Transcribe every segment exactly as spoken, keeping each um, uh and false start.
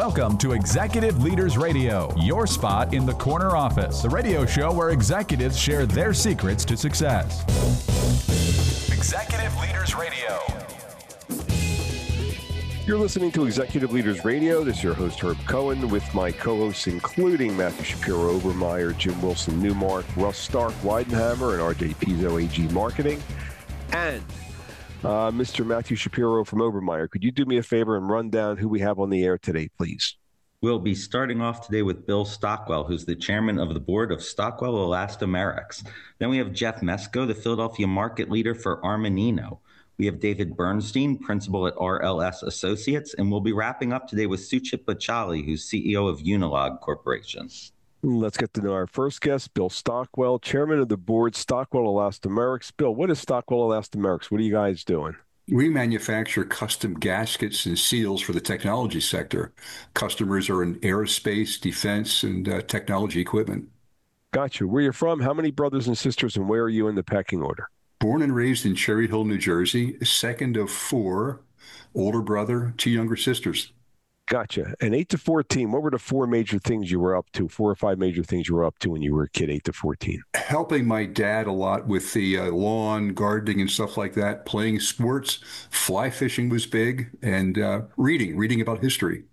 Welcome to Executive Leaders Radio, your spot in the corner office, the radio show where executives share their secrets to success. Executive Leaders Radio. You're listening to Executive Leaders Radio. This is your host, Herb Cohen, with my co-hosts, including Matthew Shapiro Obermeyer, Jim Wilson Newmark, Russ Stark Weidenhammer, and R J Pizzo, A G Marketing. And uh, Mister Matthew Shapiro from Obermeyer, could you do me a favor and run down who we have on the air today, please? We'll be starting off today with Bill Stockwell, who's the chairman of the board of Stockwell Elastomerics. Then we have Jeff Mesko, the Philadelphia market leader for Armanino. We have David Bernstein, principal at R L S Associates, and we'll be wrapping up today with Suchit Bachali, who's C E O of Unilog Corporation. Let's get to know our first guest, Bill Stockwell, chairman of the board, Stockwell Elastomerics. Bill, what is Stockwell Elastomerics? What are you guys doing? We manufacture custom gaskets and seals for the technology sector. Customers are in aerospace, defense, and uh, technology equipment. Gotcha. Where you're from, how many brothers and sisters, and where are you in the pecking order? Born and raised in Cherry Hill, New Jersey, second of four, older brother, two younger sisters. Gotcha. And eight to fourteen, what were the four major things you were up to, four or five major things you were up to when you were a kid, eight to fourteen? Helping my dad a lot with the uh, lawn, gardening, and stuff like that, playing sports, fly fishing was big, and uh, reading, reading about history.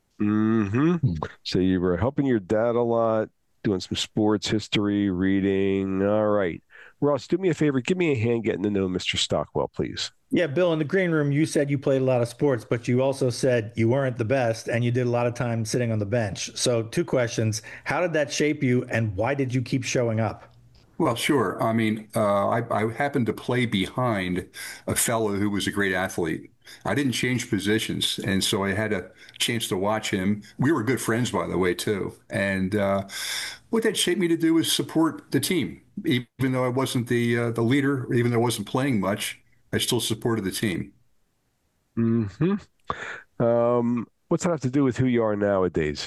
Mm-hmm. So you were helping your dad a lot, doing some sports, history, reading. All right. Russ, do me a favor. Give me a hand getting to know Mister Stockwell, please. Yeah, Bill, in the green room, you said you played a lot of sports, but you also said you weren't the best and you did a lot of time sitting on the bench. So two questions. How did that shape you and why did you keep showing up? Well, sure. I mean, uh, I, I happened to play behind a fellow who was a great athlete. I didn't change positions, and so I had a chance to watch him. We were good friends, by the way, too. And uh, what that shaped me to do was support the team. Even though I wasn't the uh, the leader, even though I wasn't playing much, I still supported the team. Mm-hmm. Um, what's that have to do with who you are nowadays?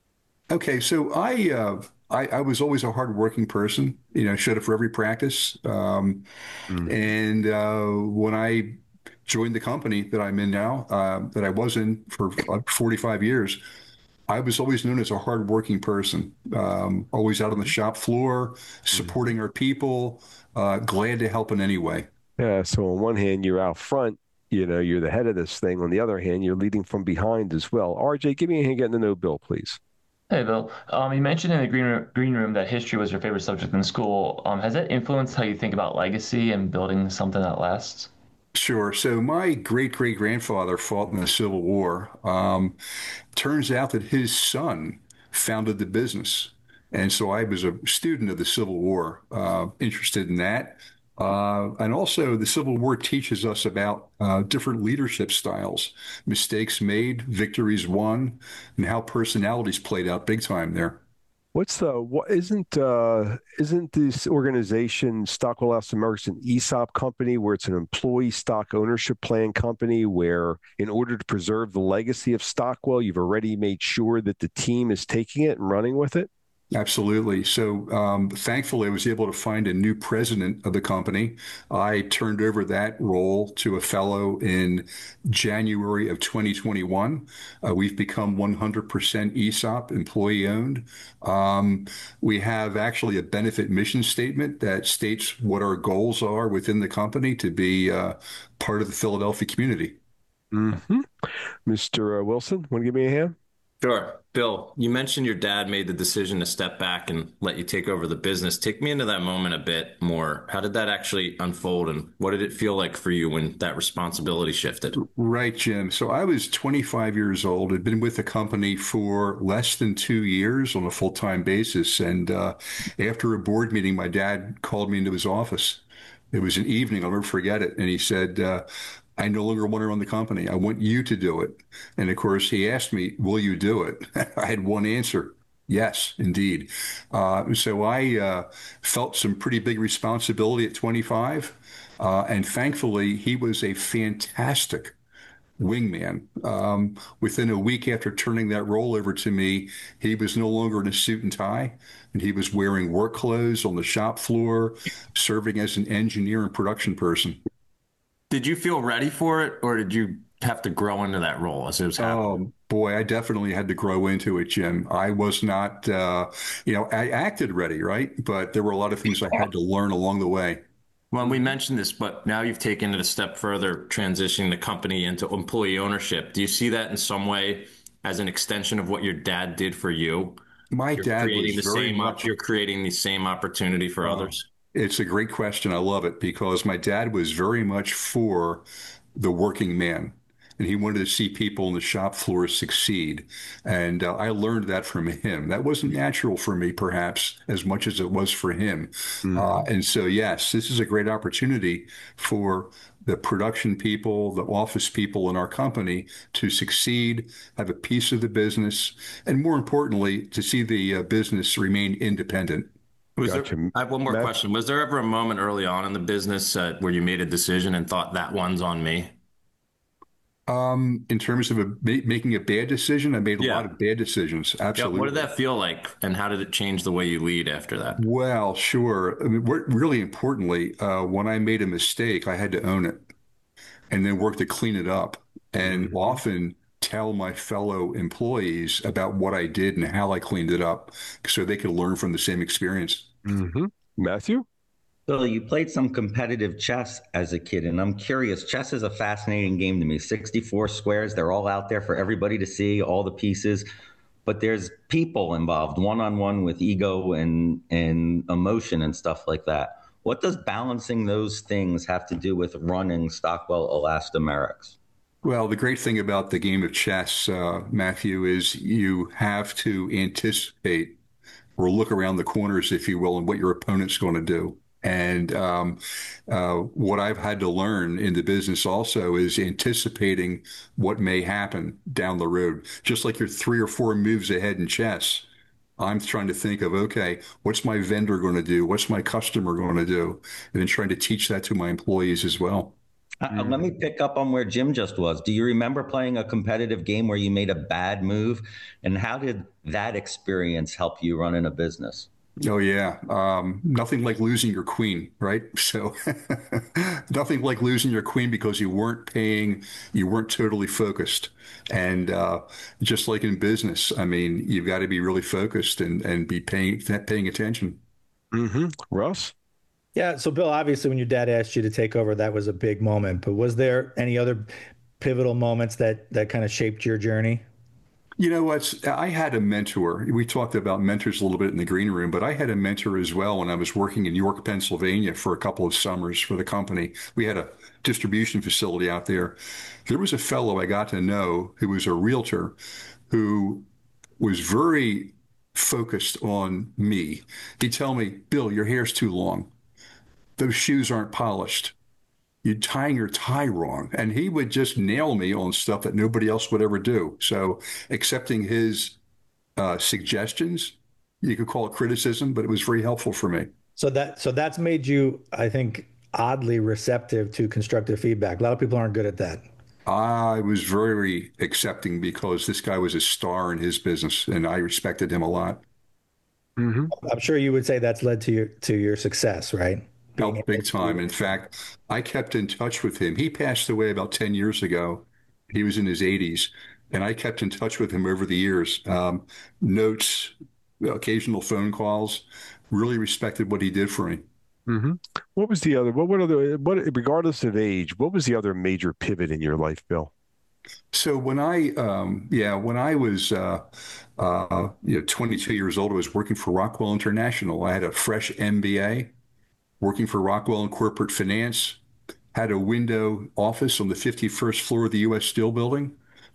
Okay, so I, uh, I I was always a hardworking person. You know, showed up for every practice. Um, mm. And uh, when I joined the company that I'm in now, uh, that I was in for forty-five years, I was always known as a hardworking person, um, always out on the shop floor, supporting our people, uh, glad to help in any way. Yeah, so on one hand, you're out front, you know, you're the head of this thing. On the other hand, you're leading from behind as well. R J, give me a hand getting to know Bill, please. Hey, Bill. Um, you mentioned in the green room, green room that history was your favorite subject in school. Um, has that influenced how you think about legacy and building something that lasts? Sure. So my great-great-grandfather fought in the Civil War. Um, turns out that his son founded the business. And so I was a student of the Civil War, uh, interested in that. Uh, and also the Civil War teaches us about uh, different leadership styles, mistakes made, victories won, and how personalities played out big time there. What's the what isn't uh, isn't this organization Stockwell Elastomerics an E S O P company where it's an employee stock ownership plan company where in order to preserve the legacy of Stockwell, you've already made sure that the team is taking it and running with it? Absolutely. So um, thankfully, I was able to find a new president of the company. I turned over that role to a fellow in January of twenty twenty-one. Uh, we've become one hundred percent E S O P, employee owned. Um, we have actually a benefit mission statement that states what our goals are within the company to be uh, part of the Philadelphia community. Mm-hmm. Mister Wilson, want to give me a hand? Sure. Bill, you mentioned your dad made the decision to step back and let you take over the business. Take me into that moment a bit more. How did that actually unfold, and what did it feel like for you when that responsibility shifted? Right, Jim. So I was twenty-five years old, had been with the company for less than two years on a full-time basis. And uh, after a board meeting, my dad called me into his office. It was an evening, I'll never forget it. And he said, uh, I no longer want to run the company. I want you to do it. And of course, he asked me, will you do it? I had one answer. Yes, indeed. Uh, so I uh, felt some pretty big responsibility at twenty-five. Uh, and thankfully, he was a fantastic wingman. Um, within a week after turning that role over to me, he was no longer in a suit and tie, and he was wearing work clothes on the shop floor, serving as an engineer and production person. Did you feel ready for it, or did you have to grow into that role as it was happening? Um, Boy, I definitely had to grow into it, Jim. I was not, uh, you know, I acted ready, right? But there were a lot of things I had to learn along the way. Well, we mentioned this, but now you've taken it a step further, transitioning the company into employee ownership. Do you see that in some way as an extension of what your dad did for you? My You're dad creating was the very same much. you're creating the same opportunity for uh, others. It's a great question. I love it because my dad was very much for the working man. And he wanted to see people on the shop floor succeed. And uh, I learned that from him. That wasn't natural for me, perhaps, as much as it was for him. Mm-hmm. Uh, and so, yes, this is a great opportunity for the production people, the office people in our company to succeed, have a piece of the business, and more importantly, to see the uh, business remain independent. Was Gotcha. there, I have one more Matt? question. Was there ever a moment early on in the business uh, where you made a decision and thought that one's on me? Um, in terms of a, ma- making a bad decision, I made a Yeah. lot of bad decisions. Yeah. Absolutely. What did that feel like, and how did it change the way you lead after that? Well, sure. I mean, what- really importantly, uh, when I made a mistake, I had to own it and then work to clean it up, and Mhm. often tell my fellow employees about what I did and how I cleaned it up so they could learn from the same experience. Mm-hmm. Matthew? Bill, you played some competitive chess as a kid, and I'm curious. Chess is a fascinating game to me. sixty-four squares, they're all out there for everybody to see, all the pieces. But there's people involved, one-on-one with ego and, and emotion and stuff like that. What does balancing those things have to do with running Stockwell Elastomerics? Well, the great thing about the game of chess, uh, Matthew, is you have to anticipate or look around the corners, if you will, and what your opponent's going to do. And um, uh, what I've had to learn in the business also is anticipating what may happen down the road. Just like you're three or four moves ahead in chess, I'm trying to think of, okay, what's my vendor going to do? What's my customer going to do? And then trying to teach that to my employees as well. Uh, let me pick up on where Jim just was. Do you remember playing a competitive game where you made a bad move? And how did that experience help you run in a business? Oh, yeah. Um, nothing like losing your queen, right? So nothing like losing your queen because you weren't paying, you weren't totally focused. And uh, just like in business, I mean, you've got to be really focused and, and be paying, paying attention. Mm-hmm. Russ? Yeah. So, Bill, obviously, when your dad asked you to take over, that was a big moment. But was there any other pivotal moments that that kind of shaped your journey? You know what? I had a mentor. We talked about mentors a little bit in the green room, but I had a mentor as well when I was working in York, Pennsylvania for a couple of summers for the company. We had a distribution facility out there. There was a fellow I got to know who was a realtor who was very focused on me. He'd tell me, Bill, your hair's too long. Those shoes aren't polished. You're tying your tie wrong. And he would just nail me on stuff that nobody else would ever do. So accepting his uh, suggestions, you could call it criticism, but it was very helpful for me. So that so that's made you, I think, oddly receptive to constructive feedback. A lot of people aren't good at that. I was very accepting because this guy was a star in his business and I respected him a lot. Mm-hmm. I'm sure you would say that's led to your to your success, right? Oh, Being big able to- time. In fact, I kept in touch with him. He passed away about ten years ago. He was in his eighties, and I kept in touch with him over the years. Um, notes, occasional phone calls. Really respected what he did for me. Mm-hmm. What was the other, what, what other, what, regardless of age, what was the other major pivot in your life, Bill? So when I, um, yeah, when I was, uh, uh, you know, twenty-two years old, I was working for Rockwell International. I had a fresh M B A. Working for Rockwell in corporate finance, had a window office on the fifty-first floor of the U S Steel building.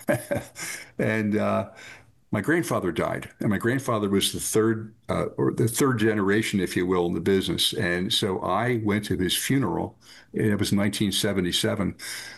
and uh, my grandfather died. And my grandfather was the third, uh, or the third generation, if you will, in the business. And so I went to his funeral. It was nineteen seventy-seven.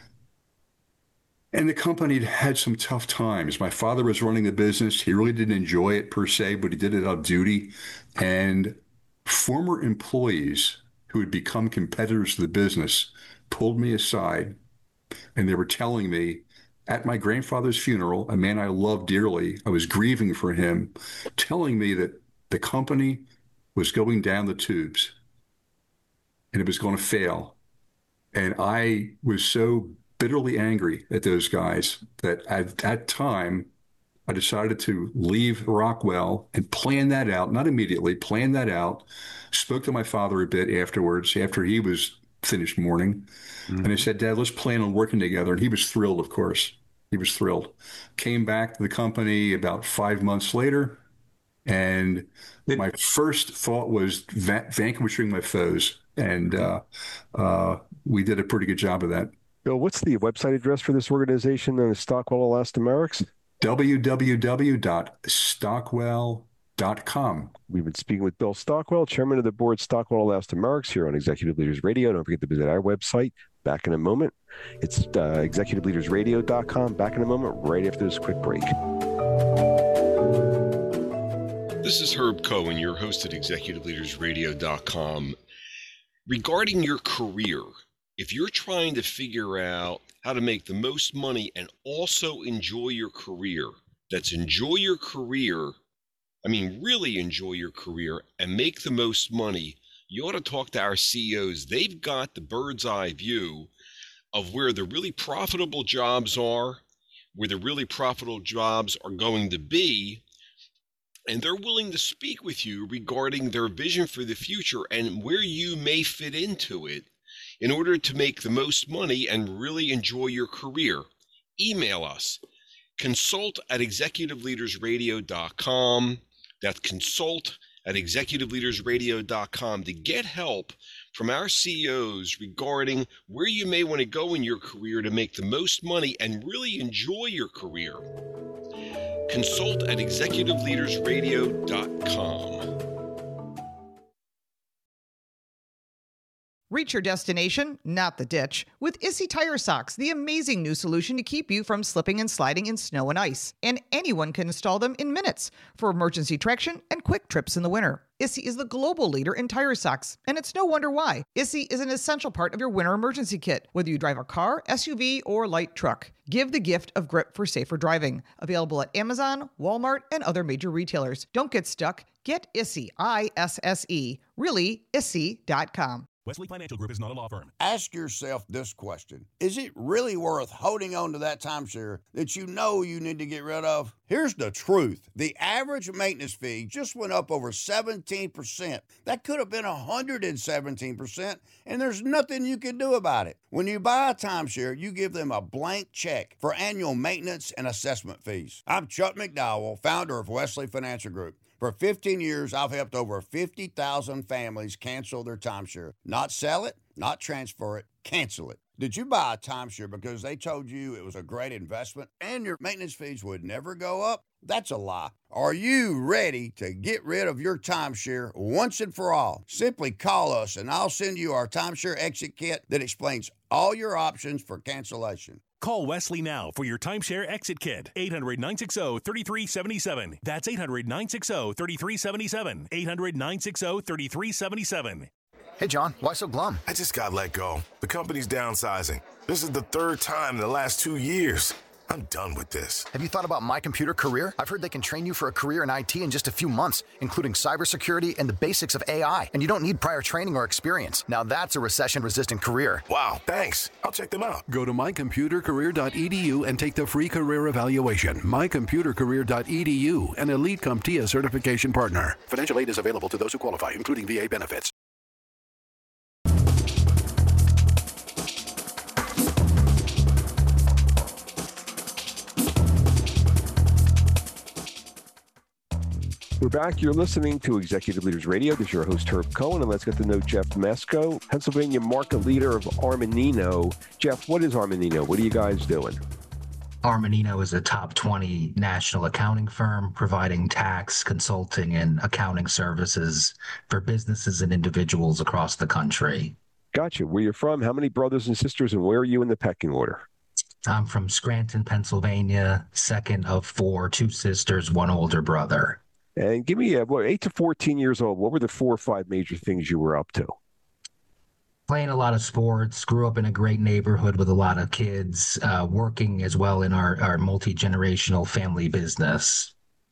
And the company had had some tough times. My father was running the business. He really didn't enjoy it per se, but he did it out of duty. And former employees who had become competitors to the business pulled me aside and they were telling me at my grandfather's funeral, a man I loved dearly, I was grieving for him, telling me that the company was going down the tubes and it was going to fail. And I was so bitterly angry at those guys that at that time I decided to leave Rockwell and plan that out, not immediately, plan that out. Spoke to my father a bit afterwards, after he was finished mourning. Mm-hmm. And I said, Dad, let's plan on working together. And he was thrilled, of course. He was thrilled. Came back to the company about five months later. And my first thought was va- vanquishing my foes. And uh, uh, we did a pretty good job of that. Bill, what's the website address for this organization, uh, Stockwell Elastomerics? w w w dot stockwell dot com. We've been speaking with Bill Stockwell, chairman of the board, Stockwell Elastomerics, here on Executive Leaders Radio. Don't forget to visit our website. Back in a moment. It's uh, executive leaders radio dot com. Back in a moment, right after this quick break. This is Herb Cohen, your host at executive leaders radio dot com. Regarding your career, if you're trying to figure out how to make the most money and also enjoy your career, that's enjoy your career, I mean really enjoy your career and make the most money, you ought to talk to our C E Os. They've got the bird's eye view of where the really profitable jobs are, where the really profitable jobs are going to be, and they're willing to speak with you regarding their vision for the future and where you may fit into it in order to make the most money and really enjoy your career. Email us, consult at executive leaders radio dot com. That's consult at executive leaders radio dot com to get help from our C E Os regarding where you may want to go in your career to make the most money and really enjoy your career. Consult at executive leaders radio dot com. Reach your destination, not the ditch, with Issy Tire Socks, the amazing new solution to keep you from slipping and sliding in snow and ice. And anyone can install them in minutes for emergency traction and quick trips in the winter. Issy is the global leader in tire socks, and it's no wonder why. Issy is an essential part of your winter emergency kit, whether you drive a car, S U V, or light truck. Give the gift of grip for safer driving. Available at Amazon, Walmart, and other major retailers. Don't get stuck. Get Issy, I S S E, really, issy dot com. Wesley Financial Group is not a law firm. Ask yourself this question. Is it really worth holding on to that timeshare that you know you need to get rid of? Here's the truth. The average maintenance fee just went up over seventeen percent. That could have been one hundred seventeen percent, and there's nothing you can do about it. When you buy a timeshare, you give them a blank check for annual maintenance and assessment fees. I'm Chuck McDowell, founder of Wesley Financial Group. For fifteen years, I've helped over fifty thousand families cancel their timeshare. Not sell it, not transfer it, cancel it. Did you buy a timeshare because they told you it was a great investment and your maintenance fees would never go up? That's a lie. Are you ready to get rid of your timeshare once and for all? Simply call us and I'll send you our timeshare exit kit that explains all your options for cancellation. Call Wesley now for your timeshare exit kit. eight hundred, nine six zero, three three seven seven. That's eight hundred, nine six zero, three three seven seven. eight hundred, nine six zero, three three seven seven. Hey, John, why so glum? I just got let go. The company's downsizing. This is the third time in the last two years. I'm done with this. Have you thought about My Computer Career? I've heard they can train you for a career in I T in just a few months, including cybersecurity and the basics of A I. And you don't need prior training or experience. Now that's a recession-resistant career. Wow, thanks. I'll check them out. Go to my computer career dot e d u and take the free career evaluation. my computer career dot e d u, an Elite CompTIA certification partner. Financial aid is available to those who qualify, including V A benefits. We're back. You're listening to Executive Leaders Radio. This is your host, Herb Cohen, and let's get to know Jeff Mesko, Pennsylvania market leader of Armanino. Jeff, what is Armanino? What are you guys doing? Armanino is a top twenty national accounting firm providing tax, consulting, and accounting services for businesses and individuals across the country. Gotcha. Where you're from, how many brothers and sisters, and where are you in the pecking order? I'm from Scranton, Pennsylvania, second of four, two sisters, one older brother. And give me, a, what, eight to fourteen years old, what were the four or five major things you were up to? Playing a lot of sports, grew up in a great neighborhood with a lot of kids, uh, working as well in our, our multi-generational family business.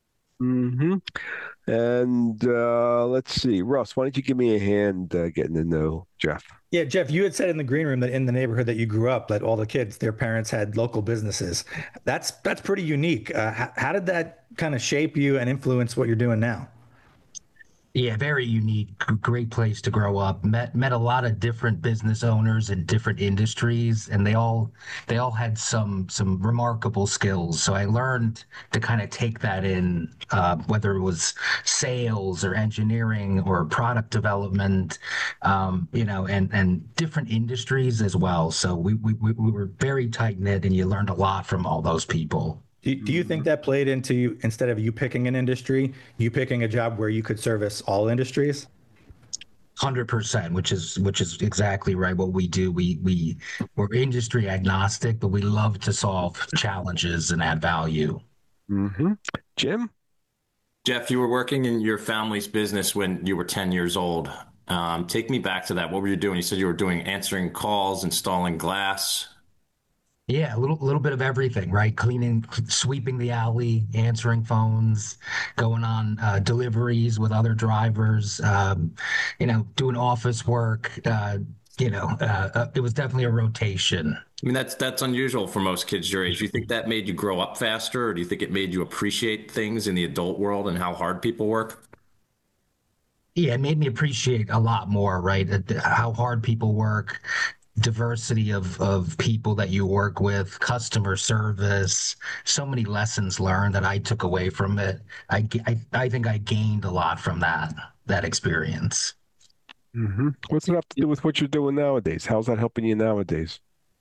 Mm-hmm. And uh, let's see, Russ, why don't you give me a hand uh, getting to know Jeff? Yeah, Jeff, you had said in the green room that in the neighborhood that you grew up, that all the kids, their parents had local businesses. That's that's pretty unique. Uh, how, how did that kind of shape you and influence what you're doing now? Yeah, very unique, great place to grow up. Met met a lot of different business owners in different industries, and they all they all had some some remarkable skills. So I learned to kind of take that in, uh, whether it was sales or engineering or product development, um, you know, and and different industries as well. So we we we were very tight knit, and you learned a lot from all those people. Do, do you think that played into you, instead of you picking an industry, you picking a job where you could service all industries? one hundred percent, which is which is exactly right. What we do, we we we're industry agnostic, but we love to solve challenges and add value. Mm-hmm. Jim? Jeff, you were working in your family's business when you were ten years old. Um, take me back to that. What were you doing? You said you were doing answering calls, installing glass. Yeah, a little little bit of everything, right? Cleaning, sweeping the alley, answering phones, going on uh, deliveries with other drivers, um, you know, doing office work. Uh, you know, uh, uh, it was definitely a rotation. I mean, that's that's unusual for most kids your age. Do you think that made you grow up faster, or do you think it made you appreciate things in the adult world and how hard people work? Yeah, it made me appreciate a lot more, right? How hard people work. Diversity of, of people that you work with, customer service, so many lessons learned that I took away from it. I, I, I think I gained a lot from that, that experience. Mm-hmm. What's it have to do with what you're doing nowadays? How's that helping you nowadays?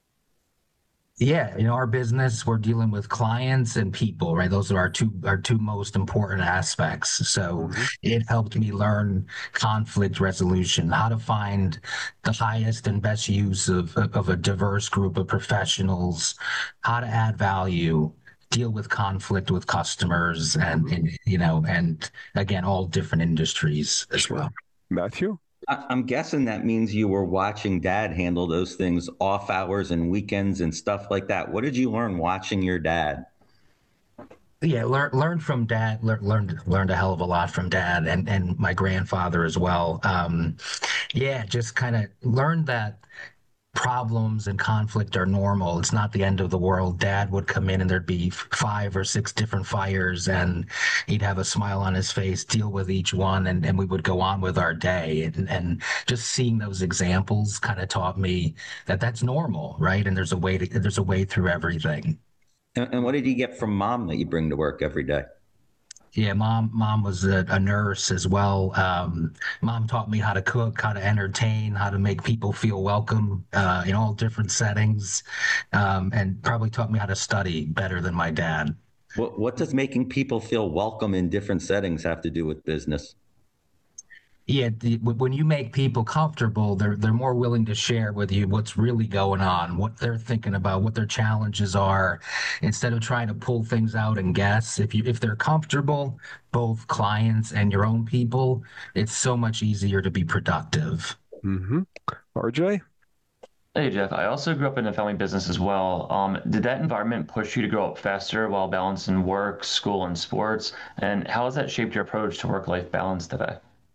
Yeah, in our business, we're dealing with clients and people, right? Those are our two our two most important aspects. So mm-hmm. It helped me learn conflict resolution, how to find the highest and best use of, of a diverse group of professionals, how to add value, deal with conflict with customers, and, and you know, and again, all different industries as well. Matthew? I'm guessing that means you were watching Dad handle those things off hours and weekends and stuff like that. What did you learn watching your dad? Yeah, learn learn from Dad. Learn, learned learned a hell of a lot from Dad and and my grandfather as well. Um, yeah, just kind of learned that problems and conflict are normal. It's not the end of the world. Dad would come in and there'd be five or six different fires and he'd have a smile on his face, deal with each one, and, and we would go on with our day. And, and just seeing those examples kind of taught me that that's normal, right? And there's a way to, there's a way through everything. And, and what did you get from Mom that you bring to work every day? Yeah, mom. Mom was a, a nurse as well. Um, mom taught me how to cook, how to entertain, how to make people feel welcome uh, in all different settings, um, and probably taught me how to study better than my dad. What What does making people feel welcome in different settings have to do with business? Yeah, the, when you make people comfortable, they're they're more willing to share with you what's really going on, what they're thinking about, what their challenges are, instead of trying to pull things out and guess. If you if they're comfortable, both clients and your own people, it's so much easier to be productive. Mm-hmm. R J? Hey, Jeff. I also grew up in a family business as well. Um, did that environment push you to grow up faster while balancing work, school, and sports? And how has that shaped your approach to work-life balance today?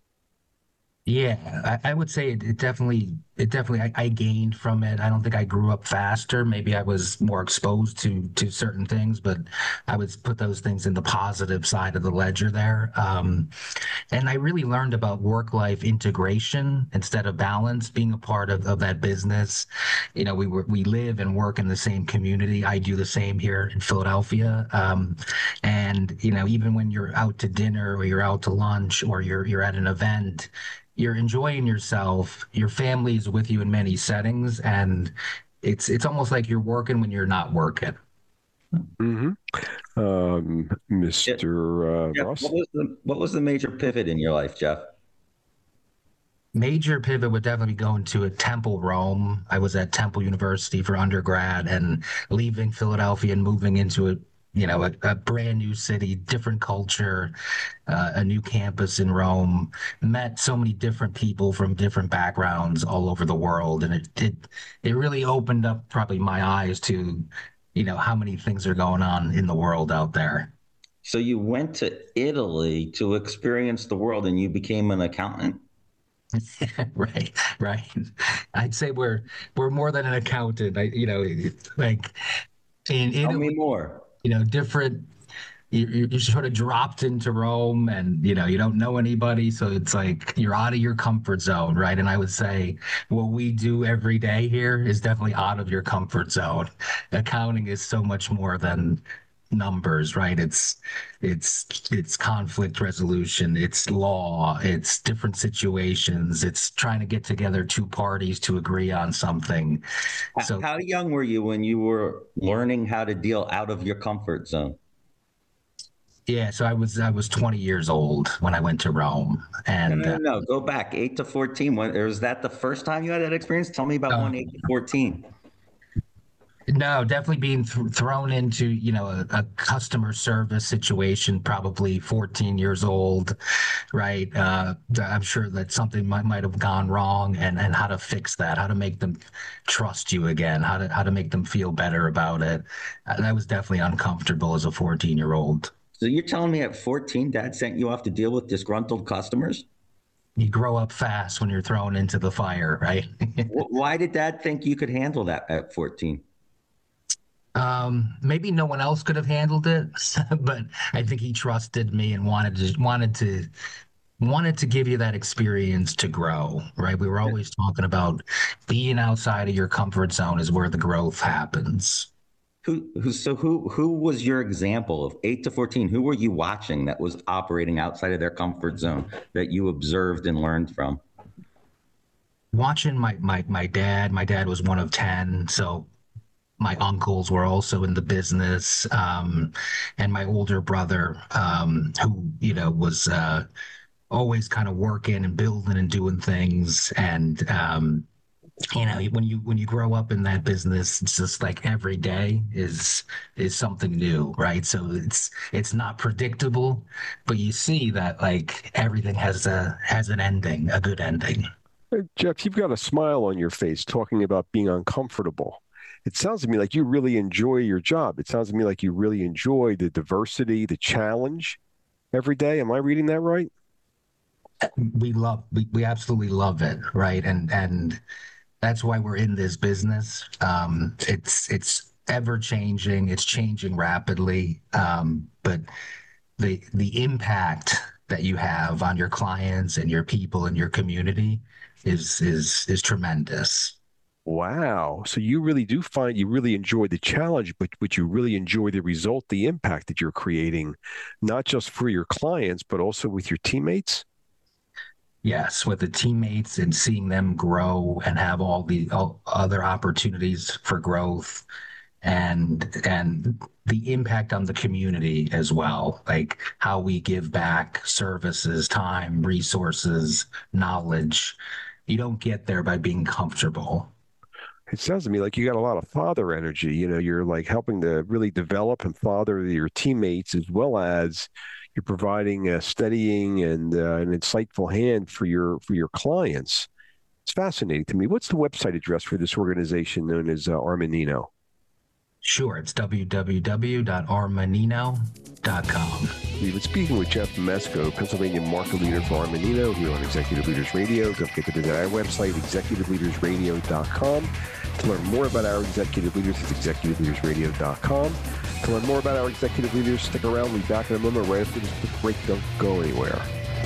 Yeah, I, I would say it, it definitely, it definitely, I, I gained from it. I don't think I grew up faster. Maybe I was more exposed to to certain things, but I would put those things in the positive side of the ledger there. Um, and I really learned about work-life integration instead of balance, being a part of, of that business. You know, we were, we live and work in the same community. I do the same here in Philadelphia. Um, and, you know, even when you're out to dinner or you're out to lunch or you're you're at an event, you're enjoying yourself, your family is with you in many settings, and it's it's almost like you're working when you're not working. Mm-hmm. Um, Mister Uh, Jeff, Ross? What was, the, what was the major pivot in your life, Jeff? Major pivot would definitely be going to a Temple, Rome. I was at Temple University for undergrad, and leaving Philadelphia and moving into a you know, a, a brand new city, different culture, uh, a new campus in Rome, met so many different people from different backgrounds all over the world. And it, it, it really opened up probably my eyes to, you know, how many things are going on in the world out there. So you went to Italy to experience the world and you became an accountant? right, right. I'd say we're we're more than an accountant. I, you know, like in Tell Italy, me more. You know, different. You, you sort of dropped into Rome, and you know you don't know anybody, so it's like you're out of your comfort zone, right? And I would say what we do every day here is definitely out of your comfort zone. Accounting is so much more than numbers, right? It's it's it's conflict resolution, it's law, it's different situations, it's trying to get together two parties to agree on something. So how young were you when you were learning how to deal out of your comfort zone? Yeah, so I was I was twenty years old when I went to Rome, and no, no, no, no. Go back eight to fourteen. When, or was that the first time you had that experience? Tell me about uh, one eight to fourteen. No, definitely being th- thrown into, you know, a, a customer service situation, probably fourteen years old, right? Uh, I'm sure that something might, might have gone wrong, and, and how to fix that, how to make them trust you again, how to how to make them feel better about it. Uh, that was definitely uncomfortable as a fourteen year old. So you're telling me at fourteen, Dad sent you off to deal with disgruntled customers? You grow up fast when you're thrown into the fire, right? Why did Dad think you could handle that at fourteen? Um, maybe no one else could have handled it, but I think he trusted me and wanted to wanted to wanted to give you that experience to grow, right? We were always talking about being outside of your comfort zone is where the growth happens. Who, who, so who, who was your example of eight to fourteen? Who were you watching that was operating outside of their comfort zone that you observed and learned from? Watching my, my, my dad, my dad was one of ten. So my uncles were also in the business. Um, and my older brother, um, who, you know, was, uh, always kind of working and building and doing things. And, um, you know, when you when you grow up in that business, it's just like every day is is something new, right? So it's it's not predictable, but you see that like everything has a has an ending, a good ending. Hey, Jeff, you've got a smile on your face talking about being uncomfortable. It sounds to me like you really enjoy your job. It sounds to me like you really enjoy the diversity, the challenge every day. Am I reading that right? We love we, we absolutely love it, right? And and that's why we're in this business. Um, it's it's ever changing. It's changing rapidly. Um, but the the impact that you have on your clients and your people and your community is is is tremendous. Wow. So you really do find you really enjoy the challenge, but but you really enjoy the result, the impact that you're creating, not just for your clients, but also with your teammates? Yes, with the teammates and seeing them grow and have all the all other opportunities for growth, and and the impact on the community as well, like how we give back services, time, resources, knowledge. You don't get there by being comfortable. It sounds to me like you got a lot of father energy. You know, you're like helping to really develop and father your teammates, as well as you're providing a steadying and uh, an insightful hand for your for your clients. It's fascinating to me. What's the website address for this organization known as uh, Armanino? Sure, it's w w w dot armanino dot com. We've been speaking with Jeff Mesko, Pennsylvania market leader for Armanino, here on Executive Leaders Radio. Don't forget to visit our website, executive leaders radio dot com. To learn more about our executive leaders, it's executive leaders radio dot com. To learn more about our executive leaders, stick around. We'll be back in a moment right after this quick break. Don't go anywhere.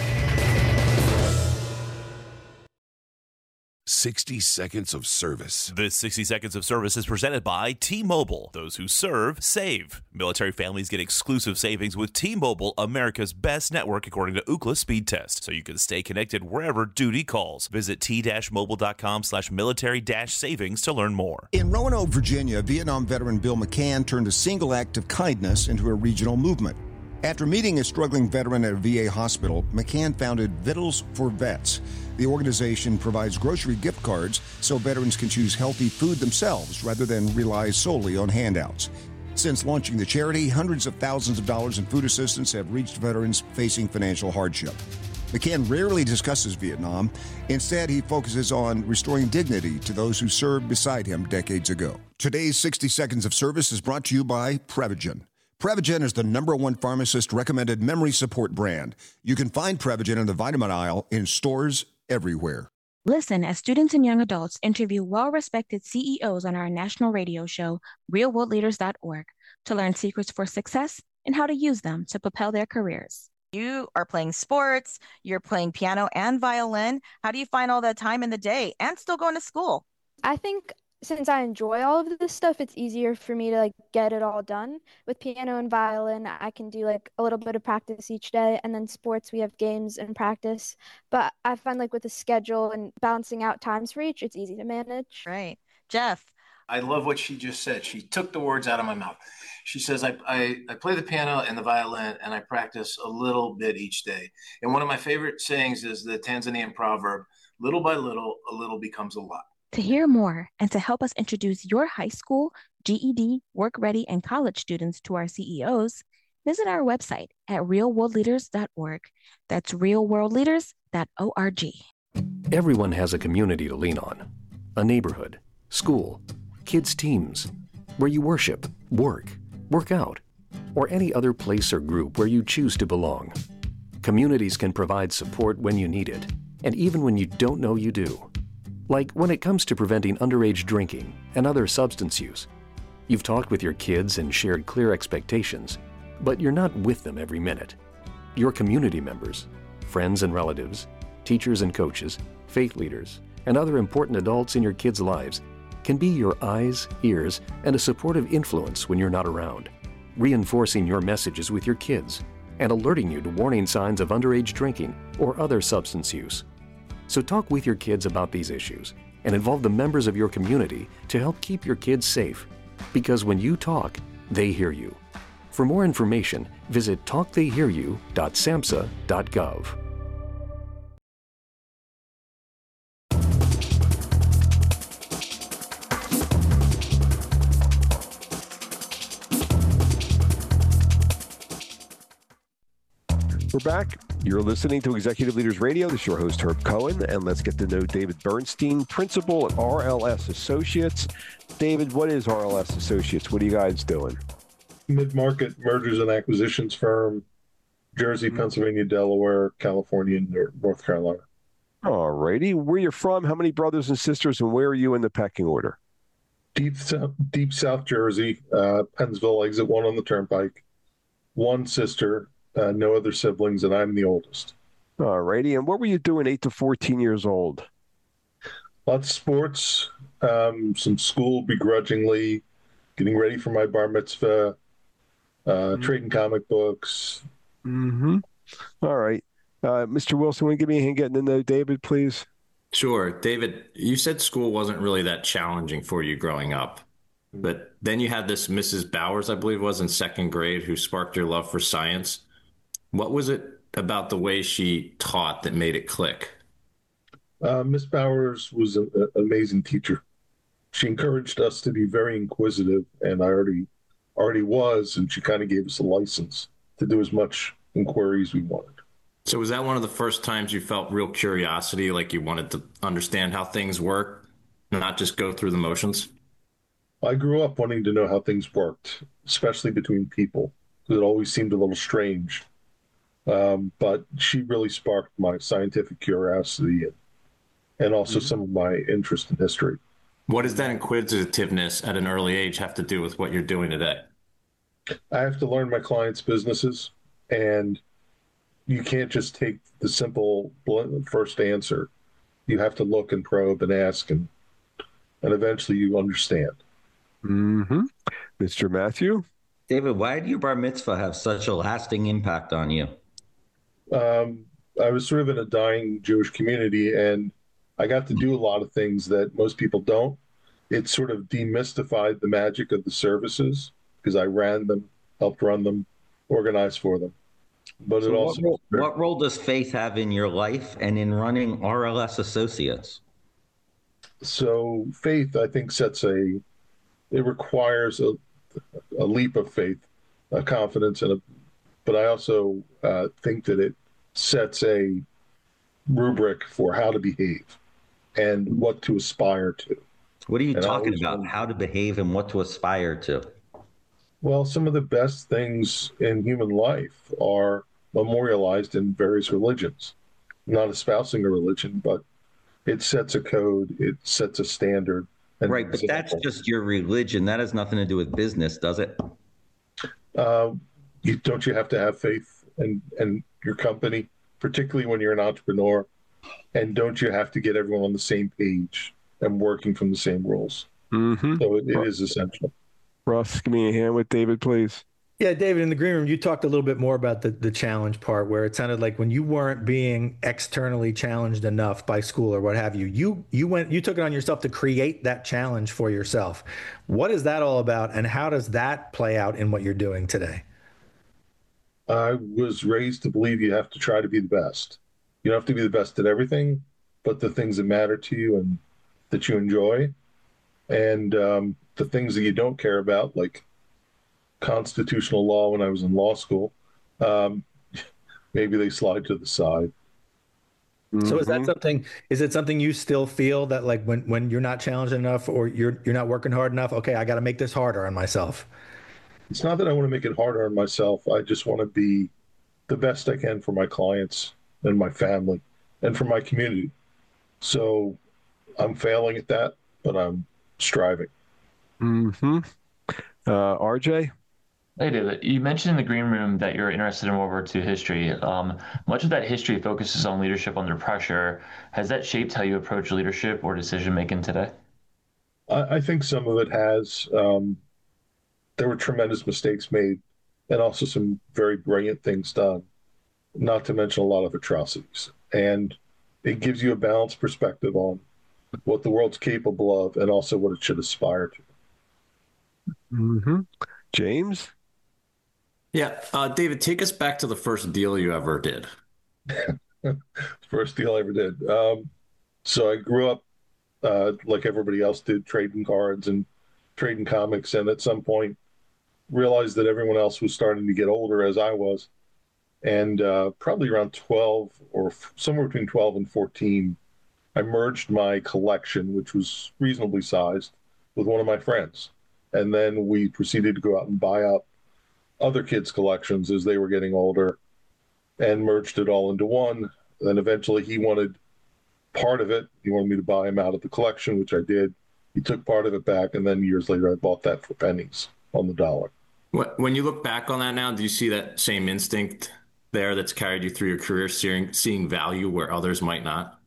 sixty seconds of service. This sixty seconds of service is presented by T-Mobile. Those who serve, save. Military families get exclusive savings with T-Mobile, America's best network according to Ookla Speed Test, so you can stay connected wherever duty calls. Visit t-mobile.com slash military dash savings to learn more. In Roanoke, Virginia, Vietnam veteran Bill McCann turned a single act of kindness into a regional movement. After meeting a struggling veteran at a V A hospital, McCann founded Vittles for Vets. The organization provides grocery gift cards so veterans can choose healthy food themselves rather than rely solely on handouts. Since launching the charity, hundreds of thousands of dollars in food assistance have reached veterans facing financial hardship. McCann rarely discusses Vietnam. Instead, he focuses on restoring dignity to those who served beside him decades ago. Today's sixty seconds of service is brought to you by Prevagen. Prevagen is the number one pharmacist-recommended memory support brand. You can find Prevagen in the vitamin aisle in stores everywhere. Listen as students and young adults interview well-respected C E Os on our national radio show, real world leaders dot org, to learn secrets for success and how to use them to propel their careers. You are playing sports, you're playing piano and violin. How do you find all that time in the day and still going to school? I think since I enjoy all of this stuff, it's easier for me to like get it all done. With piano and violin, I can do like a little bit of practice each day, and then sports, we have games and practice. But I find like with the schedule and balancing out times for each, it's easy to manage. Right. Jeff. I love what she just said. She took the words out of my mouth. She says, I, I, I play the piano and the violin, and I practice a little bit each day. And one of my favorite sayings is the Tanzanian proverb, little by little, a little becomes a lot. To hear more and to help us introduce your high school, G E D, work ready, and college students to our C E Os, visit our website at real world leaders dot org. That's real world leaders dot org. Everyone has a community to lean on. A neighborhood, school, kids' teams, where you worship, work, work out, or any other place or group where you choose to belong. Communities can provide support when you need it, and even when you don't know you do. Like when it comes to preventing underage drinking and other substance use. You've talked with your kids and shared clear expectations, but you're not with them every minute. Your community members, friends and relatives, teachers and coaches, faith leaders, and other important adults in your kids' lives can be your eyes, ears, and a supportive influence when you're not around, reinforcing your messages with your kids and alerting you to warning signs of underage drinking or other substance use. So talk with your kids about these issues and involve the members of your community to help keep your kids safe. Because when you talk, they hear you. For more information, visit talk they hear you dot samhsa dot gov. We're back. You're listening to Executive Leaders Radio. This is your host, Herb Cohen, and let's get to know David Bernstein, principal at R L S Associates. David, what is R L S Associates? What are you guys doing? Mid-market mergers and acquisitions firm, Jersey, mm-hmm. Pennsylvania, Delaware, California, and North Carolina. All righty. Where are you from? How many brothers and sisters, and where are you in the pecking order? Deep, deep South Jersey, uh, Pennsville, exit one on the turnpike. One sister. Uh, no other siblings, and I'm the oldest. All righty. And what were you doing eight to fourteen years old? Lots of sports, um, some school begrudgingly, getting ready for my bar mitzvah, uh, mm-hmm. trading comic books. Mm-hmm. All right. Uh, Mister Wilson, will you give me a hand getting to know David, please? Sure. David, you said school wasn't really that challenging for you growing up. But then you had this Missus Bowers, I believe it was, in second grade, who sparked your love for science. What was it about the way she taught that made it click? Uh, Miss Bowers was an amazing teacher. She encouraged us to be very inquisitive, and I already already was, and she kind of gave us a license to do as much inquiry as we wanted. So was that one of the first times you felt real curiosity, like you wanted to understand how things work, not just go through the motions? I grew up wanting to know how things worked, especially between people, because it always seemed a little strange. Um, but she really sparked my scientific curiosity and, and also mm-hmm. some of my interest in history. What does that inquisitiveness at an early age have to do with what you're doing today? I have to learn my clients' businesses, and you can't just take the simple first answer. You have to look and probe and ask, and and eventually you understand. Mm-hmm. Mister Matthew? David, why did your bar mitzvah have such a lasting impact on you? Um, I was sort of in a dying Jewish community, and I got to do a lot of things that most people don't. It sort of demystified the magic of the services because I ran them, helped run them, organized for them. But so it also what role, what role does faith have in your life and in running R L S Associates? So faith, I think, sets a, it requires a, a leap of faith, a confidence, and a, but I also uh, think that it sets a rubric for how to behave and what to aspire to. What are you and talking about? How to behave and what to aspire to? Well, some of the best things in human life are memorialized in various religions. I'm not espousing a religion, but it sets a code, it sets a standard. And right, but that's just your religion. That has nothing to do with business, does it? Uh, you, don't you have to have faith in, in your company, particularly when you're an entrepreneur? And don't you have to get everyone on the same page and working from the same rules? Mm-hmm. So it, it is essential. Russ, give me a hand with David, please. Yeah, David, in the green room, you talked a little bit more about the, the challenge part, where it sounded like when you weren't being externally challenged enough by school or what have you, you you went you took it on yourself to create that challenge for yourself. What is that all about, and how does that play out in what you're doing today? I was raised to believe you have to try to be the best. You don't have to be the best at everything, but the things that matter to you and that you enjoy, and um, the things that you don't care about, like constitutional law when I was in law school, um, maybe they slide to the side. So is that something, is it something you still feel that like when, when you're not challenged enough or you're, you're not working hard enough, okay, I got to make this harder on myself? It's not that I want to make it harder on myself. I just want to be the best I can for my clients and my family and for my community. So I'm failing at that, but I'm striving. Mm-hmm. Uh, R J? Hey, David, you mentioned in the green room that you're interested in World War Two history. Um, much of that history focuses on leadership under pressure. Has that shaped how you approach leadership or decision-making today? I, I think some of it has. Um, there were tremendous mistakes made and also some very brilliant things done, not to mention a lot of atrocities. And it gives you a balanced perspective on what the world's capable of and also what it should aspire to. Mm-hmm. James? Yeah, uh, David, take us back to the first deal you ever did. First deal I ever did. Um, so I grew up uh, like everybody else did, trading cards and trading comics, and at some point realized that everyone else was starting to get older as I was. And uh, probably around twelve or f- somewhere between twelve and fourteen, I merged my collection, which was reasonably sized, with one of my friends. And then we proceeded to go out and buy up other kids' collections as they were getting older and merged it all into one. Then eventually he wanted part of it. He wanted me to buy him out of the collection, which I did. He took part of it back, and then years later I bought that for pennies on the dollar. When you look back on that now, do you see that same instinct there that's carried you through your career, seeing, seeing value where others might not?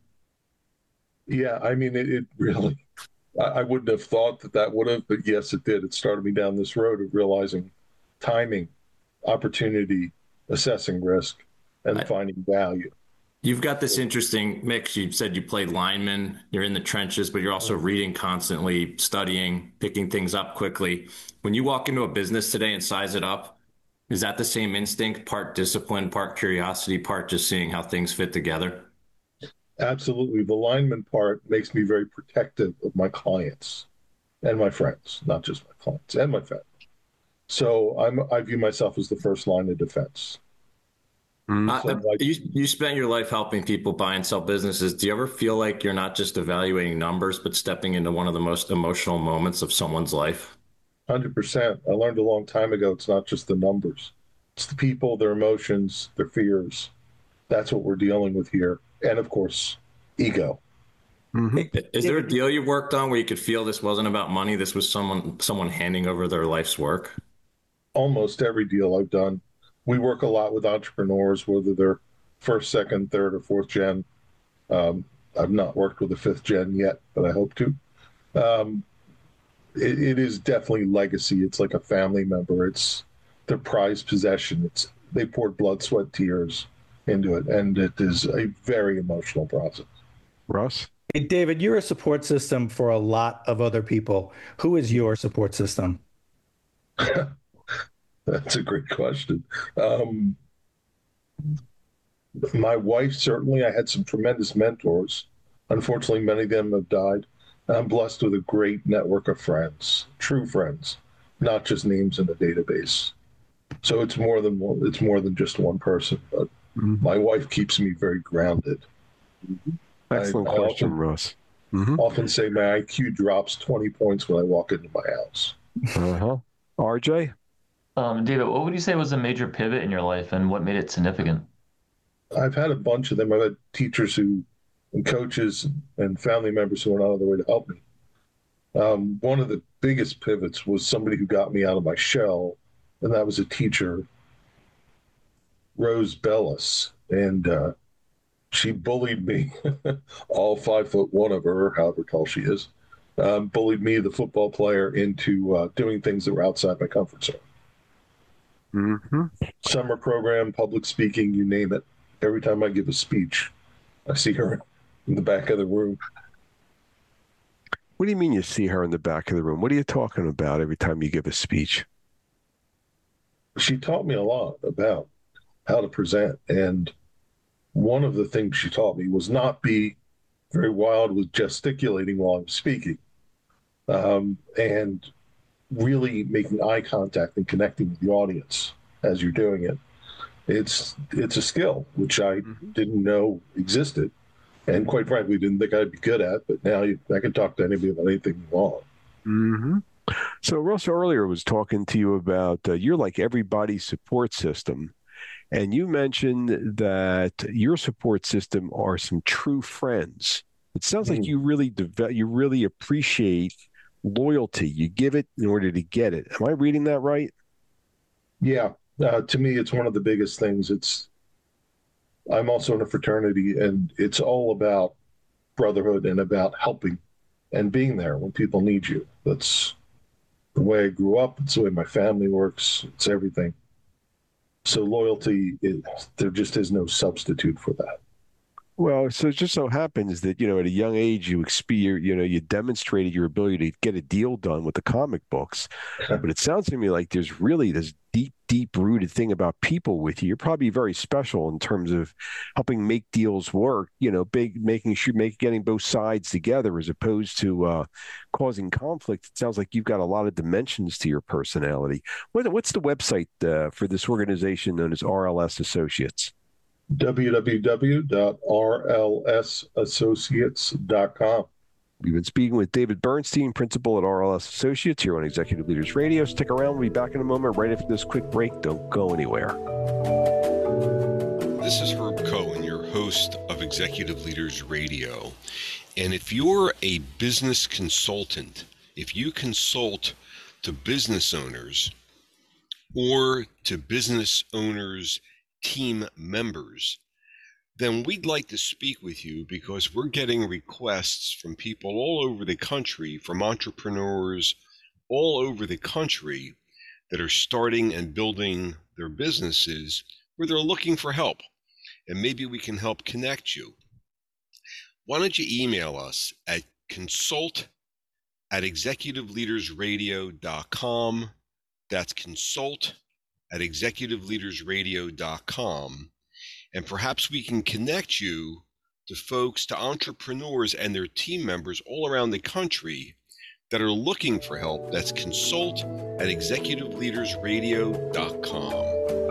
Yeah, I mean, it, it really, I, I wouldn't have thought that that would have, but yes, it did. It started me down this road of realizing timing, opportunity, assessing risk, and I, finding value. You've got this interesting mix. You said you played lineman, you're in the trenches, but you're also reading constantly, studying, picking things up quickly. When you walk into a business today and size it up, is that the same instinct, part discipline, part curiosity, part just seeing how things fit together? Absolutely. The lineman part makes me very protective of my clients and my friends, not just my clients and my family. So I'm, I view myself as the first line of defense. Mm-hmm. Uh, like, you, you spent your life helping people buy and sell businesses. Do you ever feel like you're not just evaluating numbers, but stepping into one of the most emotional moments of someone's life? one hundred percent. I learned a long time ago, it's not just the numbers. It's the people, their emotions, their fears. That's what we're dealing with here. And, of course, ego. Mm-hmm. Is there a deal you worked on where you could feel this wasn't about money? This was someone someone handing over their life's work? Almost every deal I've done. We work a lot with entrepreneurs, whether they're first, second, third, or fourth gen. Um, I've not worked with a fifth gen yet, but I hope to. Um, it, it is definitely legacy. It's like a family member. It's their prized possession. It's they poured blood, sweat, tears into it, and it is a very emotional process. Russ? Hey, David, you're a support system for a lot of other people. Who is your support system? That's a great question. Um, my wife, certainly. I had some tremendous mentors. Unfortunately, many of them have died. I'm blessed with a great network of friends, true friends, not just names in a database. So it's more than one, it's more than just one person. But mm-hmm. my wife keeps me very grounded. Mm-hmm. Excellent I, question, I often, Russ. Mm-hmm. Often say my I Q drops twenty points when I walk into my house. Uh huh. R J? Um, David, what would you say was a major pivot in your life and what made it significant? I've had a bunch of them. I've had teachers who, and coaches and family members who went out of their way to help me. Um, one of the biggest pivots was somebody who got me out of my shell, and that was a teacher, Rose Bellis. And uh, she bullied me, all five foot one of her, however tall she is, um, bullied me, the football player, into uh, doing things that were outside my comfort zone. Mm-hmm. Summer program, public speaking, you name it. Every time I give a speech, I see her in the back of the room. What do you mean you see her in the back of the room? What are you talking about every time you give a speech? She taught me a lot about how to present. And one of the things she taught me was not be very wild with gesticulating while I'm speaking, um, and really making eye contact and connecting with the audience as you're doing it. It's it's a skill which I mm-hmm. didn't know existed, and quite frankly didn't think I'd be good at. But now you, I can talk to anybody about anything you want. Mm-hmm. So Russ earlier was talking to you about uh, you're like everybody's support system, and you mentioned that your support system are some true friends. It sounds mm-hmm. like you really develop, you really appreciate loyalty. You give it in order to get it. Am I reading that right? Yeah. Uh, to me, it's one of the biggest things. It's, I'm also in a fraternity, and it's all about brotherhood and about helping and being there when people need you. That's the way I grew up. It's the way my family works. It's everything. So loyalty, is, there just is no substitute for that. Well, so it just so happens that, you know, at a young age, you exper- you know, you demonstrated your ability to get a deal done with the comic books. But it sounds to me like there's really this deep, deep-rooted thing about people with you. You're probably very special in terms of helping make deals work, you know, big, making sure, make, getting both sides together as opposed to uh, causing conflict. It sounds like you've got a lot of dimensions to your personality. What, what's the website uh, for this organization known as R L S Associates? w w w dot r l s associates dot com. We've been speaking with David Bernstein, principal at R L S Associates, here on Executive Leaders Radio. Stick around. We'll be back in a moment right after this quick break. Don't go anywhere. This is Herb Cohen, your host of Executive Leaders Radio. And if you're a business consultant, if you consult to business owners or to business owners' team members, then we'd like to speak with you because we're getting requests from people all over the country, from entrepreneurs all over the country that are starting and building their businesses where they're looking for help. And maybe we can help connect you. Why don't you email us at consult at executive leaders radio dot com. That's consult at executive leaders radio dot com, and perhaps we can connect you to folks, to entrepreneurs and their team members all around the country that are looking for help. That's consult at executive leaders radio dot com.